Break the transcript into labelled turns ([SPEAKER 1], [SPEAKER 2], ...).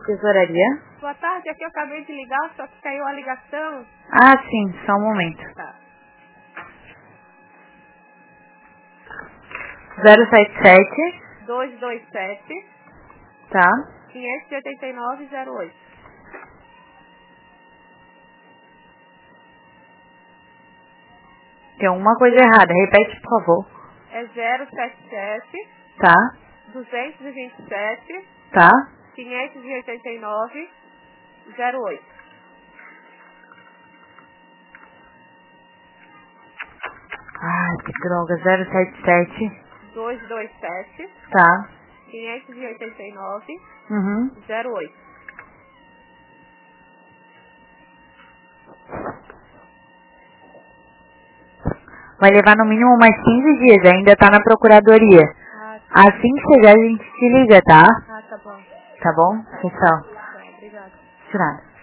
[SPEAKER 1] Tesouraria.
[SPEAKER 2] Boa tarde, aqui eu acabei de ligar, só que caiu a ligação.
[SPEAKER 1] Ah, sim, só um momento.
[SPEAKER 2] Tá.
[SPEAKER 1] 077.
[SPEAKER 2] 227.
[SPEAKER 1] Tá.
[SPEAKER 2] 589-08.
[SPEAKER 1] Tem alguma coisa errada. Repete, por favor.
[SPEAKER 2] É 077.
[SPEAKER 1] Tá.
[SPEAKER 2] 227.
[SPEAKER 1] Tá.
[SPEAKER 2] 589-08.
[SPEAKER 1] Ai, que droga. 077.
[SPEAKER 2] 227.
[SPEAKER 1] Tá.
[SPEAKER 2] 589.
[SPEAKER 1] Uhum.
[SPEAKER 2] 08.
[SPEAKER 1] Vai levar no mínimo mais 15 dias. Ainda tá na procuradoria.
[SPEAKER 2] Ah, tá.
[SPEAKER 1] Assim que chegar, a gente te liga, tá?
[SPEAKER 2] Ah, tá bom.
[SPEAKER 1] Tá bom? Pessoal.
[SPEAKER 2] Tá, obrigada.
[SPEAKER 1] De nada.